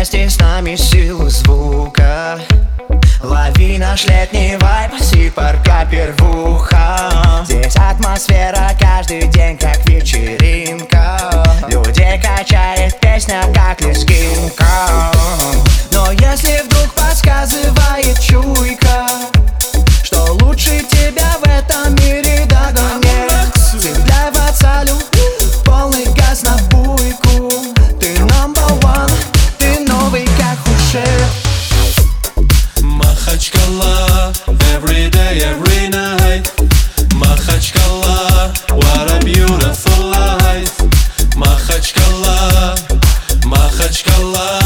вместе с нами силу звука. Лови наш летний вайб, Си-парка Первуха. Здесь атмосфера каждый день как вечеринка. Людей качает песня как лезгинка. Но если вдруг подсказывает чуйка, что лучше тебя в этом мире давно нет, цепляй в абсолют, полный газ на буйку. Ты number one, ты новый как Хушер. Махачкала, every day, every night. Махачкала, what a beautiful life. Махачкала, Махачкала.